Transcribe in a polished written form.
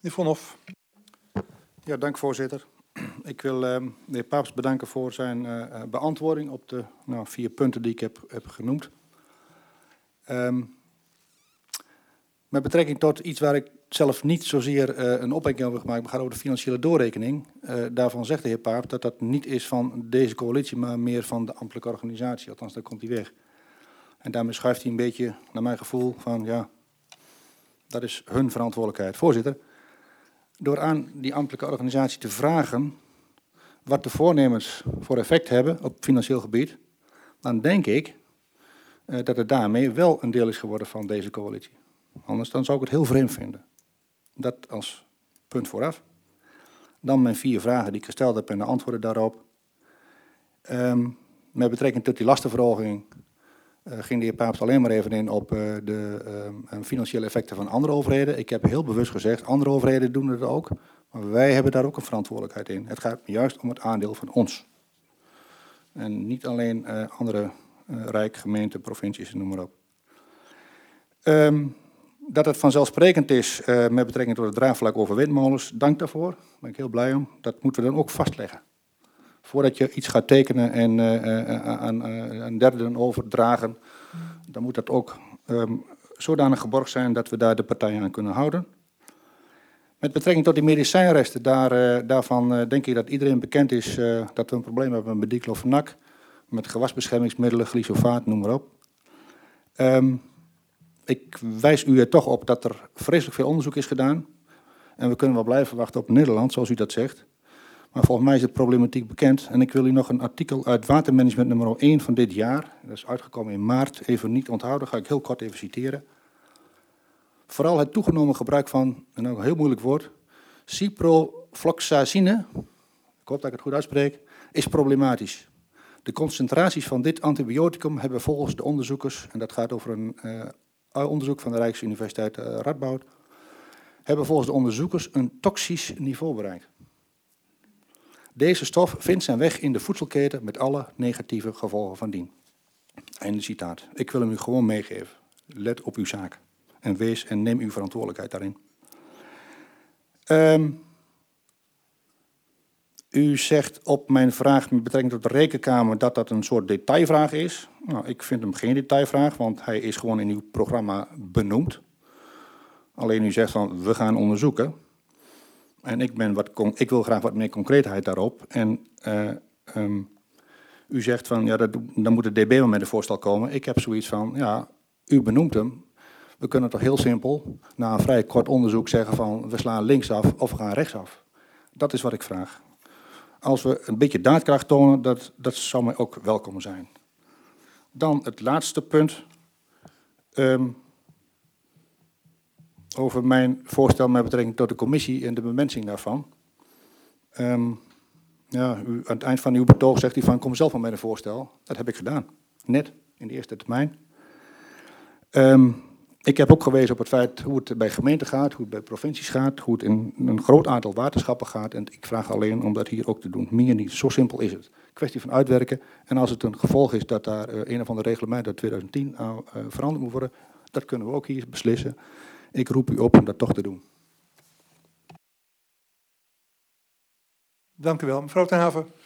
Meneer Vonhoff. Ja, dank voorzitter. Ik wil de heer Paeps bedanken voor zijn beantwoording op de 4 punten die ik heb genoemd. Met betrekking tot iets waar ik zelf niet zozeer een opmerking over gemaakt, maar gaat over de financiële doorrekening. Daarvan zegt de heer Paeps dat dat niet is van deze coalitie, maar meer van de ambtelijke organisatie. Althans, daar komt hij weg. En daarmee schuift hij een beetje, naar mijn gevoel, van ja, dat is hun verantwoordelijkheid. Voorzitter, door aan die ambtelijke organisatie te vragen wat de voornemens voor effect hebben op financieel gebied, dan denk ik dat het daarmee wel een deel is geworden van deze coalitie. Anders dan zou ik het heel vreemd vinden. Dat als punt vooraf. Dan mijn 4 vragen die ik gesteld heb en de antwoorden daarop. Met betrekking tot die lastenverhoging ging de heer Paeps alleen maar even in op de financiële effecten van andere overheden. Ik heb heel bewust gezegd, andere overheden doen het ook. Maar wij hebben daar ook een verantwoordelijkheid in. Het gaat juist om het aandeel van ons. En niet alleen andere rijk, gemeenten, provincies, noem maar op. Dat het vanzelfsprekend is met betrekking tot het draagvlak over windmolens, dank daarvoor. Daar ben ik heel blij om. Dat moeten we dan ook vastleggen. Voordat je iets gaat tekenen en aan derden overdragen, dan moet dat ook zodanig geborgd zijn dat we daar de partijen aan kunnen houden. Met betrekking tot die medicijnresten, daarvan denk ik dat iedereen bekend is dat we een probleem hebben met diclofenac, met gewasbeschermingsmiddelen, glyfosaat, noem maar op. Ik wijs u er toch op dat er vreselijk veel onderzoek is gedaan. En we kunnen wel blijven wachten op Nederland, zoals u dat zegt. Maar volgens mij is de problematiek bekend. En ik wil u nog een artikel uit Watermanagement nummer 1 van dit jaar. Dat is uitgekomen in maart, even niet onthouden, ga ik heel kort even citeren. Vooral het toegenomen gebruik van, en ook een heel moeilijk woord, ciprofloxacine, ik hoop dat ik het goed uitspreek, is problematisch. De concentraties van dit antibioticum hebben volgens de onderzoekers, en dat gaat over een onderzoek van de Rijksuniversiteit Radboud, hebben volgens de onderzoekers een toxisch niveau bereikt. Deze stof vindt zijn weg in de voedselketen met alle negatieve gevolgen van dien. Einde citaat. Ik wil hem u gewoon meegeven. Let op uw zaak. En wees en neem uw verantwoordelijkheid daarin. U zegt op mijn vraag met betrekking tot de Rekenkamer dat dat een soort detailvraag is. Nou, ik vind hem geen detailvraag, want hij is gewoon in uw programma benoemd. Alleen u zegt van, we gaan onderzoeken. En ik wil graag wat meer concreetheid daarop. En u zegt van, ja, dan moet de DB wel met een voorstel komen. Ik heb zoiets van, ja, u benoemt hem. We kunnen toch heel simpel, na een vrij kort onderzoek, zeggen van, we slaan linksaf of we gaan rechtsaf. Dat is wat ik vraag. Als we een beetje daadkracht tonen, dat zou mij ook welkom zijn. Dan het laatste punt. Over mijn voorstel met betrekking tot de commissie en de bemensing daarvan. Ja, aan het eind van uw betoog zegt u van, kom zelf maar met een voorstel. Dat heb ik gedaan, net in de eerste termijn. Ik heb ook gewezen op het feit hoe het bij gemeenten gaat, hoe het bij provincies gaat, hoe het in een groot aantal waterschappen gaat. En ik vraag alleen om dat hier ook te doen. Meer niet, zo simpel is het. Kwestie van uitwerken. En als het een gevolg is dat daar een of ander reglement uit 2010 veranderd moet worden, dat kunnen we ook hier beslissen. Ik roep u op om dat toch te doen. Dank u wel. Mevrouw Ten Haven.